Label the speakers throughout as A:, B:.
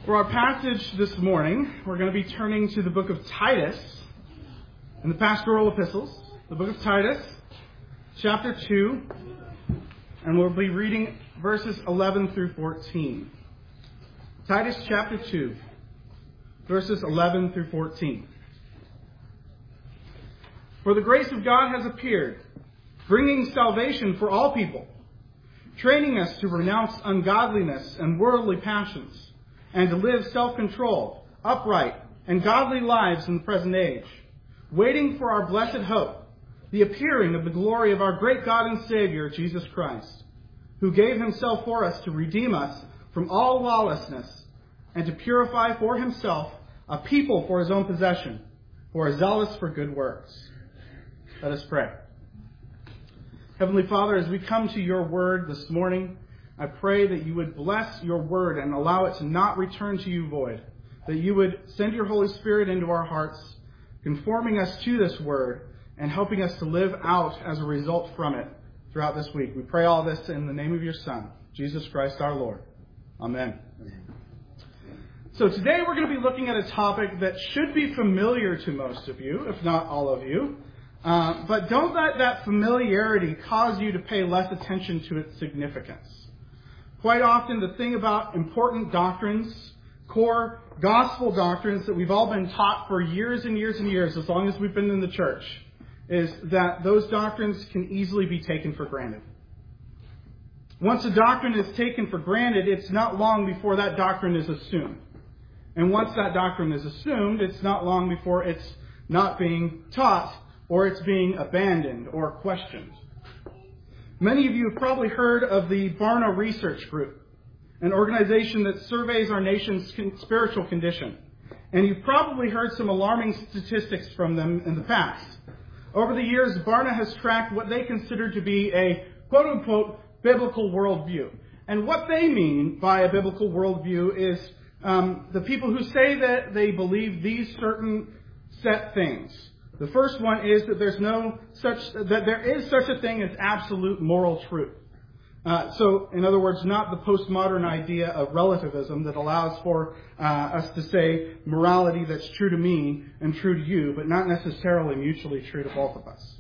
A: For our passage this morning, we're going to be turning to the book of Titus in the pastoral epistles, the book of Titus, chapter 2, and we'll be reading verses 11 through 14. Titus chapter 2, verses 11 through 14. For the grace of God has appeared, bringing salvation for all people, training us to renounce ungodliness and worldly passions, and to live self-controlled, upright, and godly lives in the present age, waiting for our blessed hope, the appearing of the glory of our great God and Savior, Jesus Christ, who gave himself for us to redeem us from all lawlessness, and to purify for himself a people for his own possession, who are zealous for good works. Let us pray. Heavenly Father, as we come to your word this morning, I pray that you would bless your word and allow it to not return to you void, that you would send your Holy Spirit into our hearts, conforming us to this word and helping us to live out as a result from it throughout this week. We pray all this in the name of your Son, Jesus Christ our Lord. Amen. So today we're going to be looking at a topic that should be familiar to most of you, if not all of you. But don't let that familiarity cause you to pay less attention to its significance. Quite often, the thing about important doctrines, core gospel doctrines that we've all been taught for years and years and years, as long as we've been in the church, is that those doctrines can easily be taken for granted. Once a doctrine is taken for granted, it's not long before that doctrine is assumed. And once that doctrine is assumed, it's not long before it's not being taught or it's being abandoned or questioned. Many of you have probably heard of the Barna Research Group, an organization that surveys our nation's spiritual condition. And you've probably heard some alarming statistics from them in the past. Over the years, Barna has tracked what they consider to be a quote-unquote biblical worldview. And what they mean by a biblical worldview is the people who say that they believe these certain set things. The first one is that there is such a thing as absolute moral truth. So, in other words, not the postmodern idea of relativism that allows for us to say morality that's true to me and true to you, but not necessarily mutually true to both of us.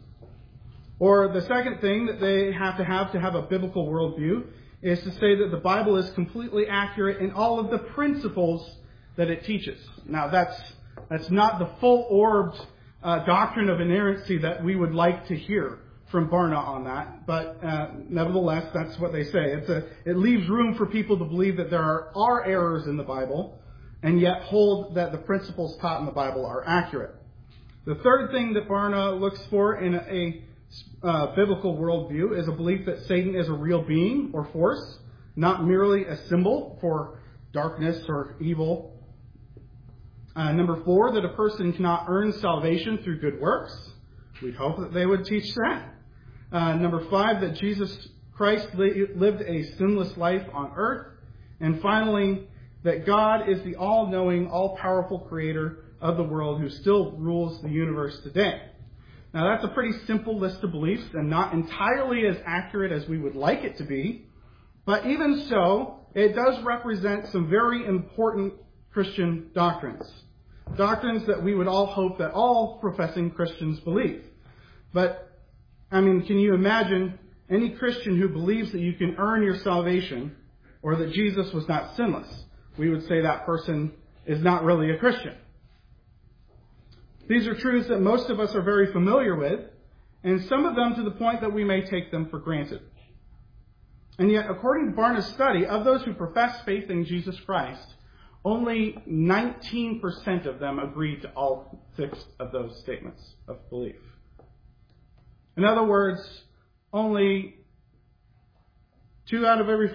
A: Or the second thing that they have to have a biblical worldview is to say that the Bible is completely accurate in all of the principles that it teaches. Now, that's not the full-orbed doctrine of inerrancy that we would like to hear from Barna on that, but nevertheless, that's what they say. It leaves room for people to believe that there are errors in the Bible, and yet hold that the principles taught in the Bible are accurate. The third thing that Barna looks for in a biblical worldview is a belief that Satan is a real being or force, not merely a symbol for darkness or evil. Number 4, that a person cannot earn salvation through good works. We'd hope that they would teach that. Number 5, that Jesus Christ lived a sinless life on earth. And finally, that God is the all-knowing, all-powerful creator of the world who still rules the universe today. Now, that's a pretty simple list of beliefs and not entirely as accurate as we would like it to be. But even so, it does represent some very important Christian doctrines. Doctrines that we would all hope that all professing Christians believe. But, can you imagine any Christian who believes that you can earn your salvation or that Jesus was not sinless? We would say that person is not really a Christian. These are truths that most of us are very familiar with, and some of them to the point that we may take them for granted. And yet, according to Barna's study, of those who profess faith in Jesus Christ, only 19% of them agreed to all 6 of those statements of belief. In other words, only 4 out of every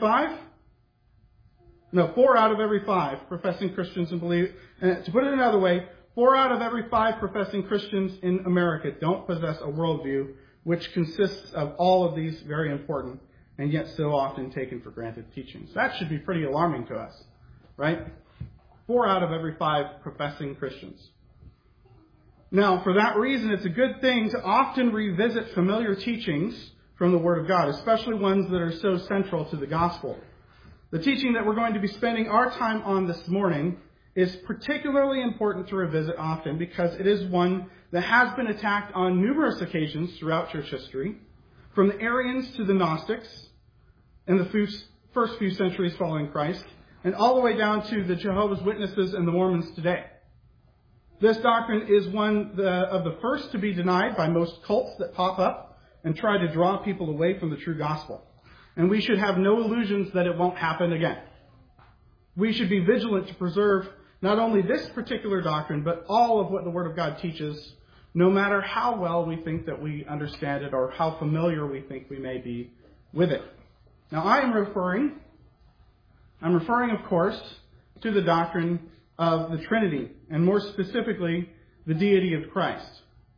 A: 5 professing Christians and believe. And to put it another way, 4 out of every 5 professing Christians in America don't possess a worldview which consists of all of these very important and yet so often taken for granted teachings. That should be pretty alarming to us, right? 4 out of every 5 professing Christians. Now, for that reason, it's a good thing to often revisit familiar teachings from the Word of God, especially ones that are so central to the gospel. The teaching that we're going to be spending our time on this morning is particularly important to revisit often because it is one that has been attacked on numerous occasions throughout church history, from the Arians to the Gnostics in the first few centuries following Christ, and all the way down to the Jehovah's Witnesses and the Mormons today. This doctrine is one of the first to be denied by most cults that pop up and try to draw people away from the true gospel. And we should have no illusions that it won't happen again. We should be vigilant to preserve not only this particular doctrine, but all of what the Word of God teaches, no matter how well we think that we understand it or how familiar we think we may be with it. Now, I'm referring, of course, to the doctrine of the Trinity, and more specifically, the deity of Christ.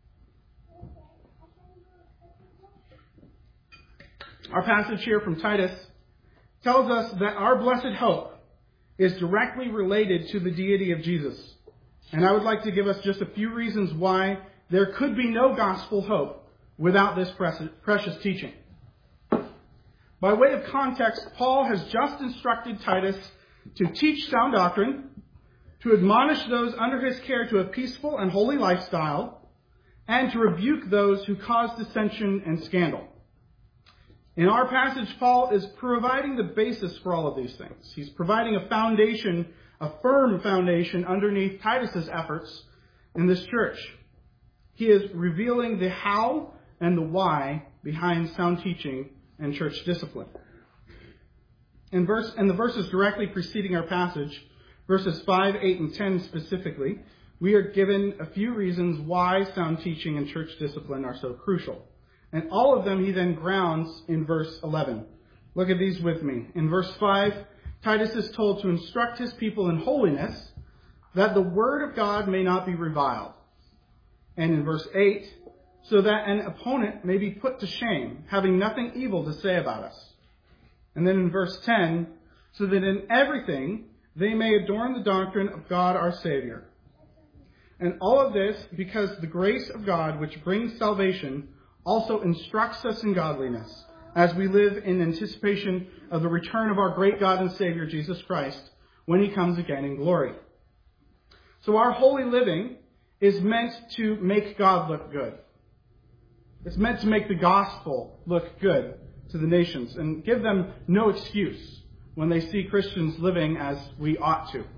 A: Our passage here from Titus tells us that our blessed hope is directly related to the deity of Jesus. And I would like to give us just a few reasons why there could be no gospel hope without this precious teaching. By way of context, Paul has just instructed Titus to teach sound doctrine, to admonish those under his care to a peaceful and holy lifestyle, and to rebuke those who cause dissension and scandal. In our passage, Paul is providing the basis for all of these things. He's providing a foundation, a firm foundation underneath Titus's efforts in this church. He is revealing the how and the why behind sound teaching and church discipline. In the verses directly preceding our passage, verses 5, 8, and 10 specifically, we are given a few reasons why sound teaching and church discipline are so crucial. And all of them he then grounds in verse 11. Look at these with me. In verse 5, Titus is told to instruct his people in holiness, that the word of God may not be reviled. And in verse 8, so that an opponent may be put to shame, having nothing evil to say about us. And then in verse 10, so that in everything they may adorn the doctrine of God our Savior. And all of this because the grace of God, which brings salvation, also instructs us in godliness, as we live in anticipation of the return of our great God and Savior, Jesus Christ, when he comes again in glory. So our holy living is meant to make God look good. It's meant to make the gospel look good to the nations and give them no excuse when they see Christians living as we ought to.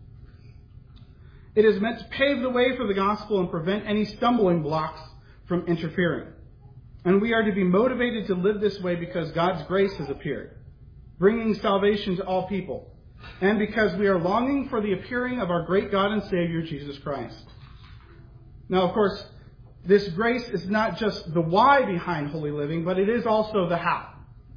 A: It is meant to pave the way for the gospel and prevent any stumbling blocks from interfering. And we are to be motivated to live this way because God's grace has appeared, bringing salvation to all people, and because we are longing for the appearing of our great God and Savior, Jesus Christ. Now, of course, this grace is not just the why behind holy living, but it is also the how.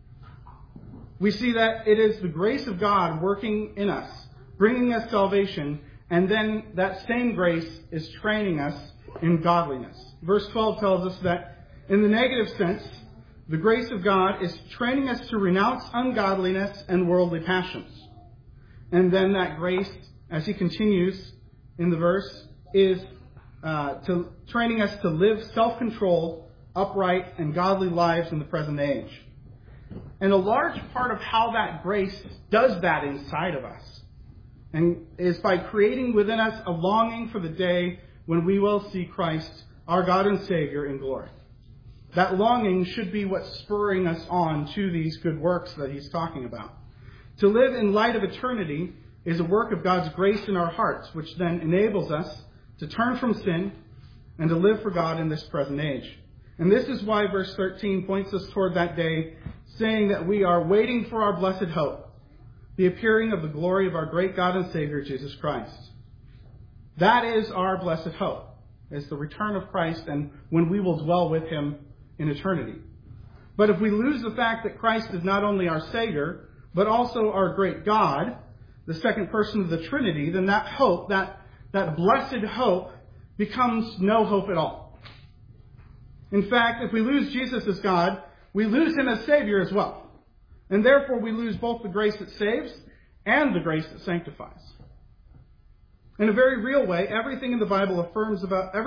A: We see that it is the grace of God working in us, bringing us salvation, and then that same grace is training us in godliness. Verse 12 tells us that in the negative sense, the grace of God is training us to renounce ungodliness and worldly passions. And then that grace, as he continues in the verse, is training us to live self-controlled, upright, and godly lives in the present age. And a large part of how that grace does that inside of us and is by creating within us a longing for the day when we will see Christ, our God and Savior, in glory. That longing should be what's spurring us on to these good works that he's talking about. To live in light of eternity is a work of God's grace in our hearts, which then enables us to turn from sin and to live for God in this present age. And this is why verse 13 points us toward that day, saying that we are waiting for our blessed hope, the appearing of the glory of our great God and Savior, Jesus Christ. That is our blessed hope, is the return of Christ and when we will dwell with him in eternity. But if we lose the fact that Christ is not only our Savior, but also our great God, the second person of the Trinity, then that hope, that blessed hope, becomes no hope at all. In fact, if we lose Jesus as God, we lose him as Savior as well. And therefore we lose both the grace that saves and the grace that sanctifies. In a very real way, everything that the Bible affirms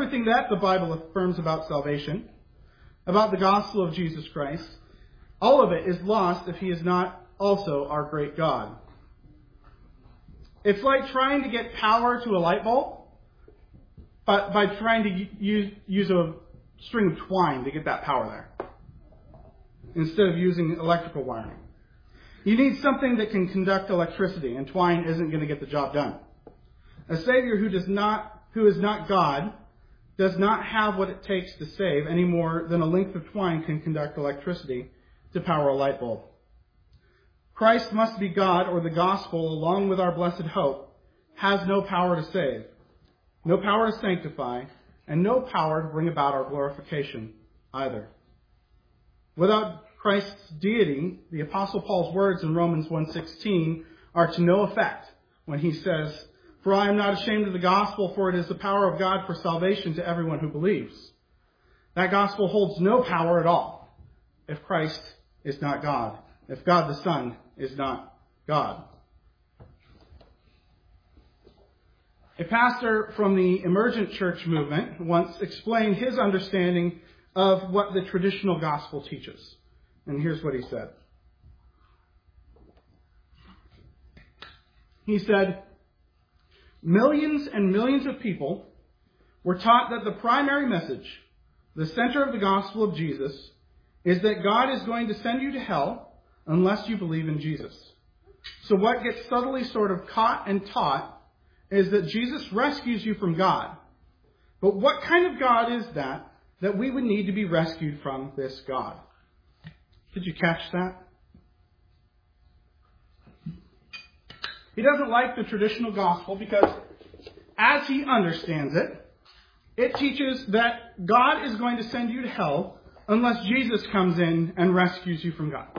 A: about salvation, about the gospel of Jesus Christ, all of it is lost if he is not also our great God. It's like trying to get power to a light bulb, but by trying to use a string of twine to get that power there, instead of using electrical wiring. You need something that can conduct electricity, and twine isn't going to get the job done. A Savior who is not God does not have what it takes to save any more than a length of twine can conduct electricity to power a light bulb. Christ must be God, or the gospel, along with our blessed hope, has no power to save, no power to sanctify, and no power to bring about our glorification either. Without Christ's deity, the Apostle Paul's words in Romans 1:16 are to no effect when he says, "For I am not ashamed of the gospel, for it is the power of God for salvation to everyone who believes." That gospel holds no power at all if Christ is not God, if God the Son is not God. A pastor from the emergent church movement once explained his understanding of what the traditional gospel teaches. And here's what he said. He said, "Millions and millions of people were taught that the primary message, the center of the gospel of Jesus, is that God is going to send you to hell unless you believe in Jesus. So what gets subtly sort of caught and taught is that Jesus rescues you from God. But what kind of God is that we would need to be rescued from this God?" Did you catch that? He doesn't like the traditional gospel because, as he understands it, it teaches that God is going to send you to hell unless Jesus comes in and rescues you from God.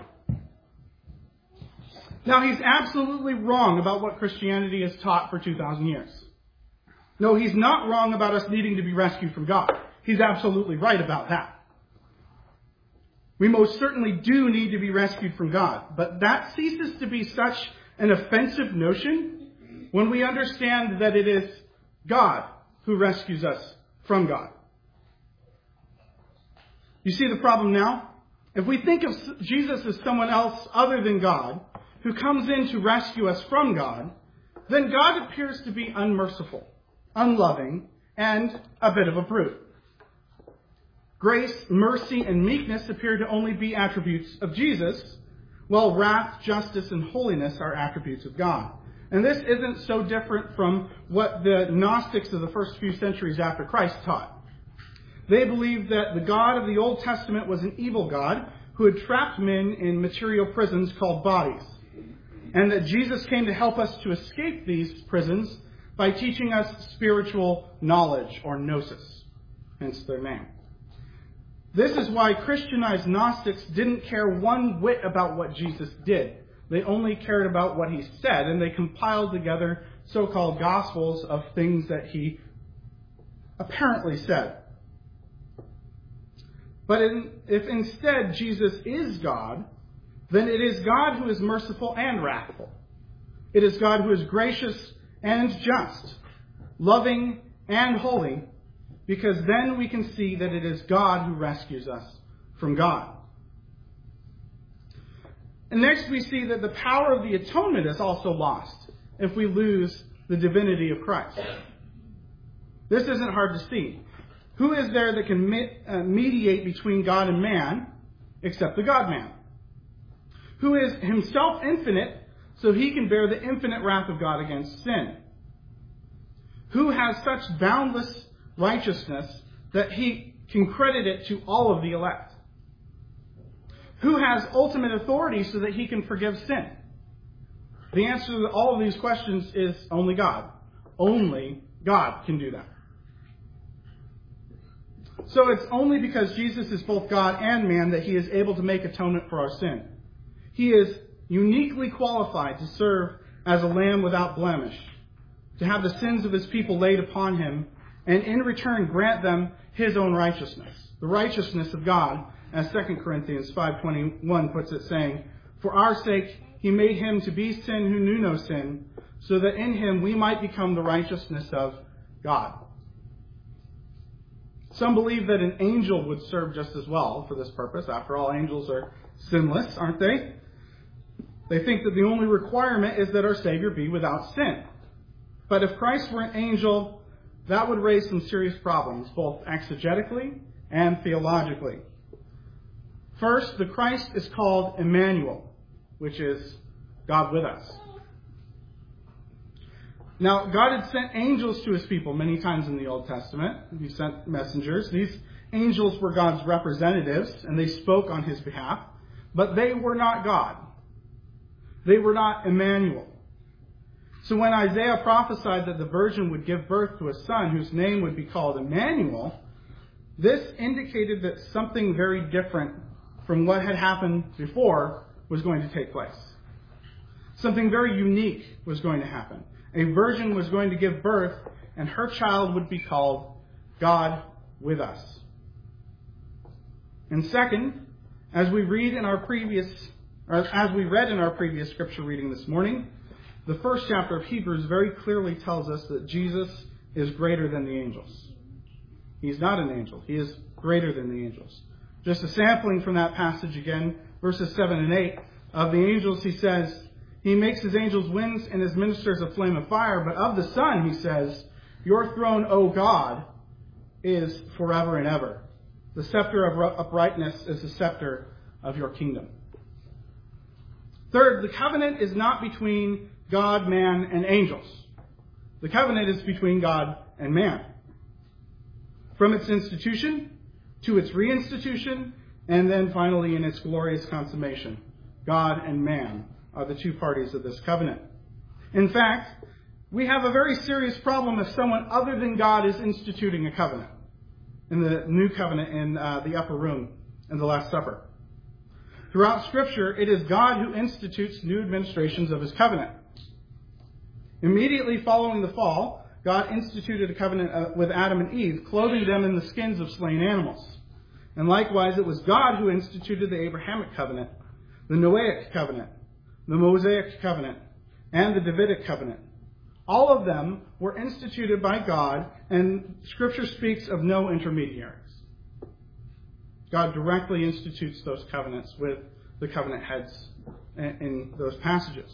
A: Now, he's absolutely wrong about what Christianity has taught for 2,000 years. No, he's not wrong about us needing to be rescued from God. He's absolutely right about that. We most certainly do need to be rescued from God, but that ceases to be such an offensive notion when we understand that it is God who rescues us from God. You see the problem now? If we think of Jesus as someone else other than God, who comes in to rescue us from God, then God appears to be unmerciful, unloving, and a bit of a brute. Grace, mercy, and meekness appear to only be attributes of Jesus, while wrath, justice, and holiness are attributes of God. And this isn't so different from what the Gnostics of the first few centuries after Christ taught. They believed that the God of the Old Testament was an evil God who had trapped men in material prisons called bodies, and that Jesus came to help us to escape these prisons by teaching us spiritual knowledge, or gnosis, hence their name. This is why Christianized Gnostics didn't care one whit about what Jesus did. They only cared about what he said, and they compiled together so-called gospels of things that he apparently said. But if instead Jesus is God, then it is God who is merciful and wrathful. It is God who is gracious and just, loving and holy, because then we can see that it is God who rescues us from God. And next we see that the power of the atonement is also lost if we lose the divinity of Christ. This isn't hard to see. Who is there that can mediate between God and man except the God-man? Who is himself infinite, so he can bear the infinite wrath of God against sin? Who has such boundless righteousness that he can credit it to all of the elect? Who has ultimate authority so that he can forgive sin? The answer to all of these questions is only God. Only God can do that. So it's only because Jesus is both God and man that he is able to make atonement for our sin. He is uniquely qualified to serve as a lamb without blemish, to have the sins of his people laid upon him, and in return grant them his own righteousness, the righteousness of God, as 2 Corinthians 5:21 puts it, saying, "For our sake he made him to be sin who knew no sin, so that in him we might become the righteousness of God." Some believe that an angel would serve just as well for this purpose. After all, angels are sinless, aren't they? They think that the only requirement is that our Savior be without sin. But if Christ were an angel, that would raise some serious problems, both exegetically and theologically. First, the Christ is called Emmanuel, which is God with us. Now, God had sent angels to his people many times in the Old Testament. He sent messengers. These angels were God's representatives, and they spoke on his behalf. But they were not God. They were not Emmanuel. So when Isaiah prophesied that the virgin would give birth to a son whose name would be called Emmanuel, this indicated that something very different from what had happened before was going to take place. Something very unique was going to happen. A virgin was going to give birth, and her child would be called God with us. And second, as we read in our previous scripture reading this morning, the first chapter of Hebrews very clearly tells us that Jesus is greater than the angels. He's not an angel. He is greater than the angels. Just a sampling from that passage again, verses 7 and 8. Of the angels, he says, he makes his angels winds and his ministers a flame of fire. But of the Son, he says, your throne, O God, is forever and ever. The scepter of uprightness is the scepter of your kingdom. Third, the covenant is not between God, man, and angels. The covenant is between God and man. From its institution to its reinstitution, and then finally in its glorious consummation, God and man are the two parties of this covenant. In fact, we have a very serious problem if someone other than God is instituting a covenant. In the new covenant in the upper room in the Last Supper. Throughout Scripture, it is God who institutes new administrations of his covenant. Immediately following the fall, God instituted a covenant with Adam and Eve, clothing them in the skins of slain animals. And likewise, it was God who instituted the Abrahamic covenant, the Noahic covenant, the Mosaic covenant, and the Davidic covenant. All of them were instituted by God, and Scripture speaks of no intermediaries. God directly institutes those covenants with the covenant heads in those passages.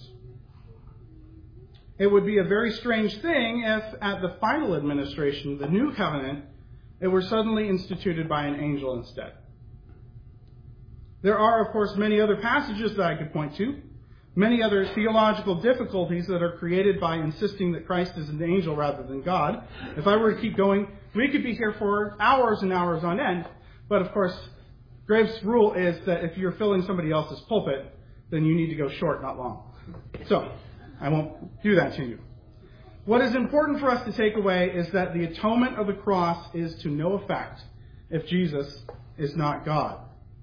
A: It would be a very strange thing if at the final administration, the new covenant, it were suddenly instituted by an angel instead. There are, of course, many other passages that I could point to, many other theological difficulties that are created by insisting that Christ is an angel rather than God. If I were to keep going, we could be here for hours and hours on end. But of course, Graves' rule is that if you're filling somebody else's pulpit, then you need to go short, not long. So, I won't do that to you. What is important for us to take away is that the atonement of the cross is to no effect if Jesus is not God.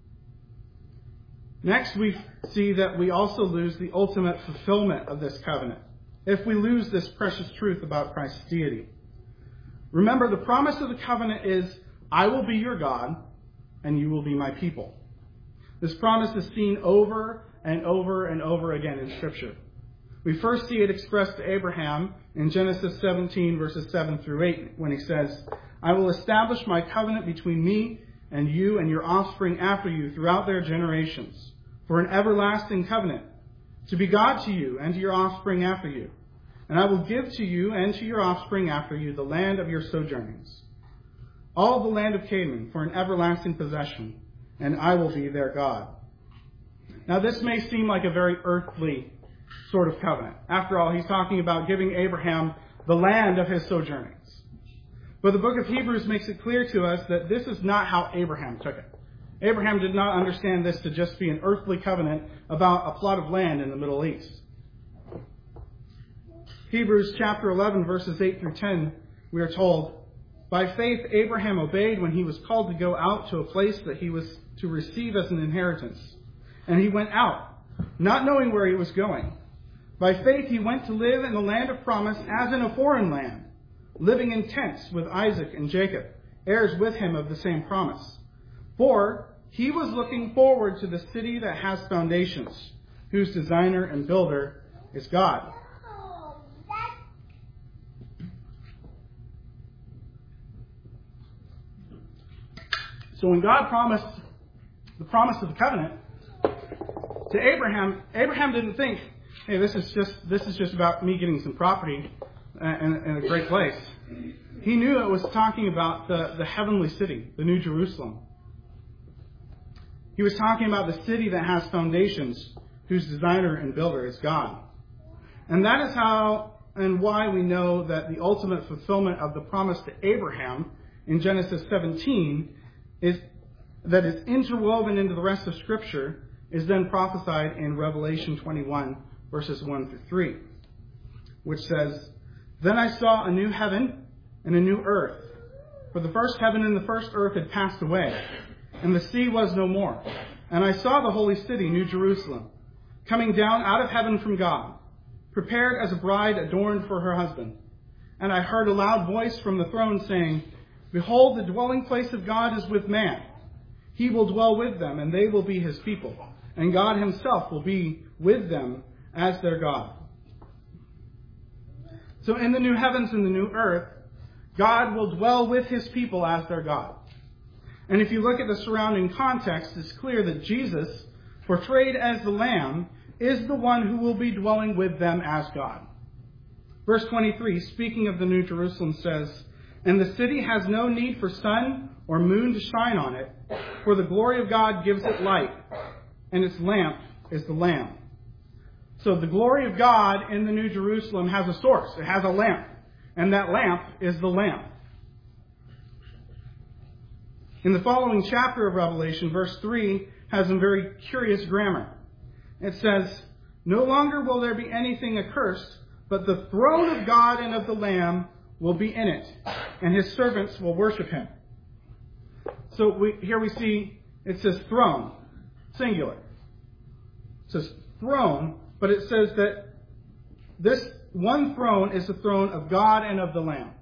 A: Next, we see that we also lose the ultimate fulfillment of this covenant if we lose this precious truth about Christ's deity. Remember, the promise of the covenant is, I will be your God, and you will be my people. This promise is seen over and over and over again in Scripture. We first see it expressed to Abraham in Genesis 17, verses 7 through 8, when he says, I will establish my covenant between me and you and your offspring after you throughout their generations, for an everlasting covenant, to be God to you and to your offspring after you. And I will give to you and to your offspring after you the land of your sojournings, all the land of Canaan, for an everlasting possession, and I will be their God. Now this may seem like a very earthly sort of covenant. After all, he's talking about giving Abraham the land of his sojournings. But the book of Hebrews makes it clear to us that this is not how Abraham took it. Abraham did not understand this to just be an earthly covenant about a plot of land in the Middle East. Hebrews chapter 11, verses 8 through 10, we are told, by faith Abraham obeyed when he was called to go out to a place that he was to receive as an inheritance. And he went out, not knowing where he was going. By faith he went to live in the land of promise as in a foreign land, living in tents with Isaac and Jacob, heirs with him of the same promise. For he was looking forward to the city that has foundations, whose designer and builder is God. So when God promised the promise of the covenant, To Abraham, Abraham didn't think, hey, this is just about me getting some property and a great place. He knew it was talking about the heavenly city, the New Jerusalem. He was talking about the city that has foundations, whose designer and builder is God. And that is how and why we know that the ultimate fulfillment of the promise to Abraham in Genesis 17 is that is interwoven into the rest of Scripture is then prophesied in Revelation 21, verses 1 through 3, which says, "Then I saw a new heaven and a new earth, for the first heaven and the first earth had passed away, and the sea was no more. And I saw the holy city, New Jerusalem, coming down out of heaven from God, prepared as a bride adorned for her husband. And I heard a loud voice from the throne saying, 'Behold, the dwelling place of God is with man. He will dwell with them, and they will be his people. And God himself will be with them as their God.'" So in the new heavens and the new earth, God will dwell with his people as their God. And if you look at the surrounding context, it's clear that Jesus, portrayed as the Lamb, is the one who will be dwelling with them as God. Verse 23, speaking of the New Jerusalem, says, "And the city has no need for sun or moon to shine on it, for the glory of God gives it light, and its lamp is the Lamb." So the glory of God in the New Jerusalem has a source. It has a lamp, and that lamp is the Lamb. In the following chapter of Revelation, verse 3 has some very curious grammar. It says, "No longer will there be anything accursed, but the throne of God and of the Lamb will be in it, and his servants will worship him." So here we see it says throne, singular. It says throne, but it says that this one throne is the throne of God and of the Lamb.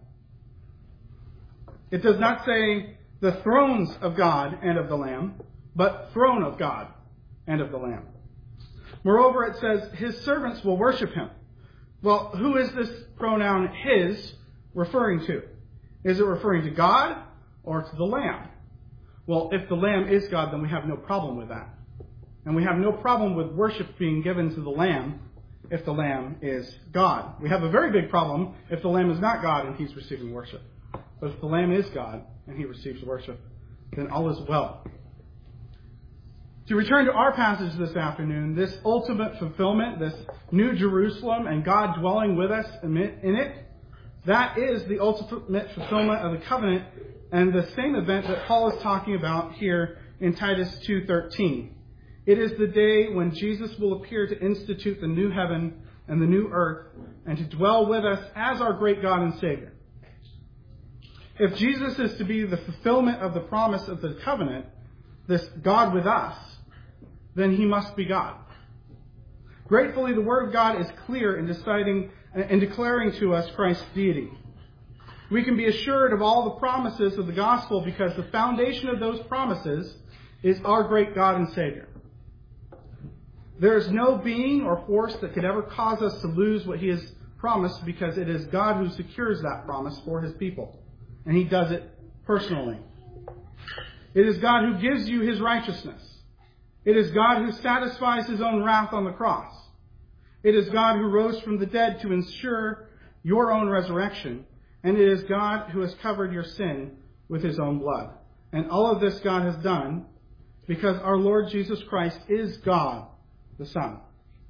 A: It does not say the thrones of God and of the Lamb, but throne of God and of the Lamb. Moreover, it says his servants will worship him. Well, who is this pronoun his referring to? Is it referring to God or to the Lamb? Well, if the Lamb is God, then we have no problem with that. And we have no problem with worship being given to the Lamb if the Lamb is God. We have a very big problem if the Lamb is not God and he's receiving worship. But if the Lamb is God and he receives worship, then all is well. To return to our passage this afternoon, this ultimate fulfillment, this New Jerusalem and God dwelling with us in it, that is the ultimate fulfillment of the covenant and the same event that Paul is talking about here in Titus 2:13. It is the day when Jesus will appear to institute the new heaven and the new earth and to dwell with us as our great God and Savior. If Jesus is to be the fulfillment of the promise of the covenant, this God with us, then he must be God. Gratefully, the Word of God is clear in deciding and declaring to us Christ's deity. We can be assured of all the promises of the gospel because the foundation of those promises is our great God and Savior. There is no being or force that could ever cause us to lose what he has promised because it is God who secures that promise for his people. And he does it personally. It is God who gives you his righteousness. It is God who satisfies his own wrath on the cross. It is God who rose from the dead to ensure your own resurrection. And it is God who has covered your sin with his own blood. And all of this God has done because our Lord Jesus Christ is God, the Son.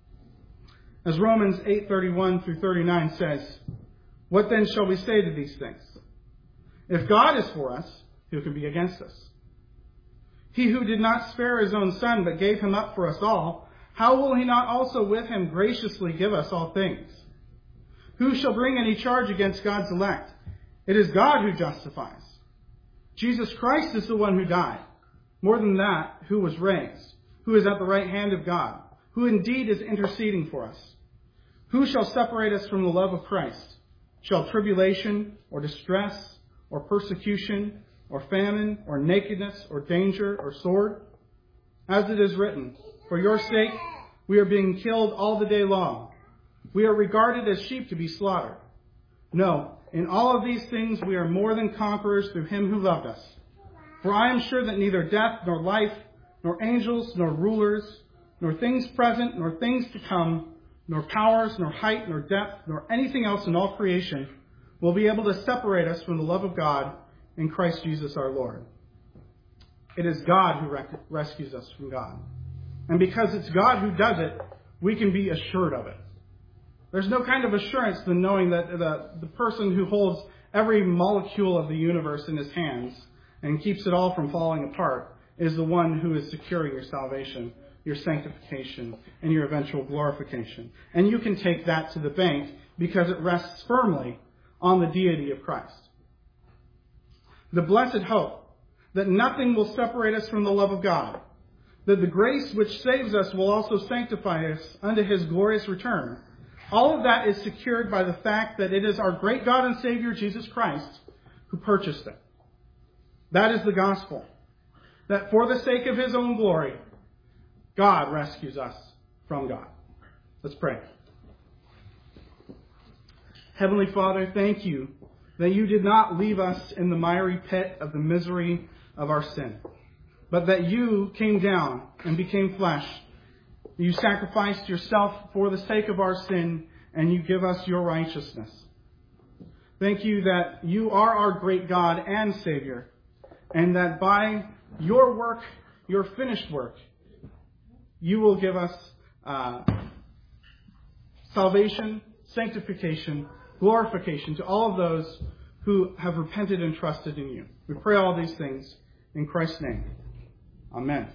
A: As Romans 8:31 through 39 says, "What then shall we say to these things? If God is for us, who can be against us? He who did not spare his own Son, but gave him up for us all, how will he not also with him graciously give us all things? Who shall bring any charge against God's elect? It is God who justifies. Jesus Christ is the one who died. More than that, who was raised, who is at the right hand of God, who indeed is interceding for us. Who shall separate us from the love of Christ? Shall tribulation or distress or persecution or famine or nakedness or danger or sword? As it is written, for your sake we are being killed all the day long. We are regarded as sheep to be slaughtered. No, in all of these things we are more than conquerors through him who loved us. For I am sure that neither death nor life, nor angels, nor rulers, nor things present, nor things to come, nor powers, nor height, nor depth, nor anything else in all creation will be able to separate us from the love of God in Christ Jesus our Lord. It is God who rescues us from God. And because it's God who does it, we can be assured of it. There's no kind of assurance than knowing that the person who holds every molecule of the universe in his hands and keeps it all from falling apart is the one who is securing your salvation, your sanctification, and your eventual glorification. And you can take that to the bank because it rests firmly on the deity of Christ. The blessed hope that nothing will separate us from the love of God, that the grace which saves us will also sanctify us unto his glorious return. All of that is secured by the fact that it is our great God and Savior, Jesus Christ, who purchased it. That is the gospel. That for the sake of his own glory, God rescues us from God. Let's pray. Heavenly Father, thank you that you did not leave us in the miry pit of the misery of our sin, but that you came down and became flesh. You sacrificed yourself for the sake of our sin, and you give us your righteousness. Thank you that you are our great God and Savior, and that by your work, your finished work, you will give us salvation, sanctification, glorification to all of those who have repented and trusted in you. We pray all these things in Christ's name. Amen.